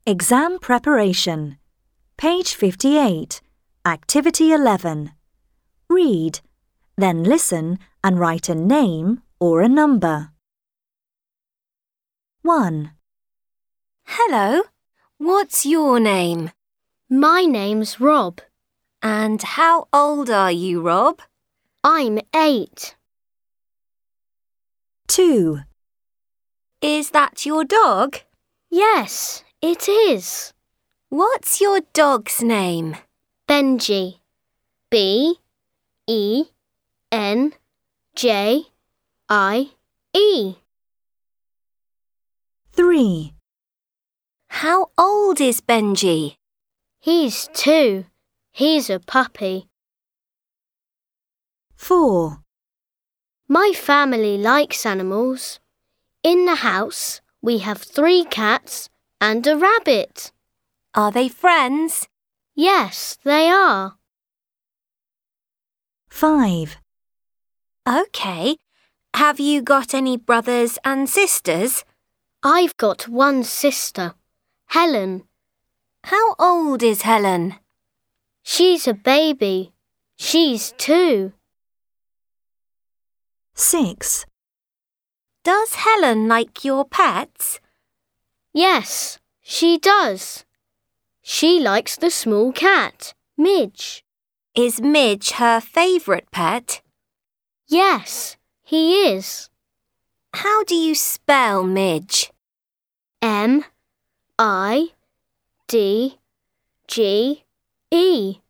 Exam Preparation. Page 58. Activity 11. Read, then listen and write a name or a number. 1. Hello, what's your name? My name's Rob. And how old are you, Rob? I'm 8. 2. Is that your dog? Yes, it is. What's your dog's name? Benji. B-E-N-J-I-E. 3. How old is Benji? He's 2. He's a puppy. 4. My family likes animals. In the house, we have 3 cats and a rabbit. Are they friends? Yes, they are. 5. Okay. Have you got any brothers and sisters? I've got one sister, Helen. How old is Helen? She's a baby. She's 2. 6. Does Helen like your pets? Yes, she does. She likes the small cat, Midge. Is Midge her favourite pet? Yes, he is. How do you spell Midge? M-I-D-G-E.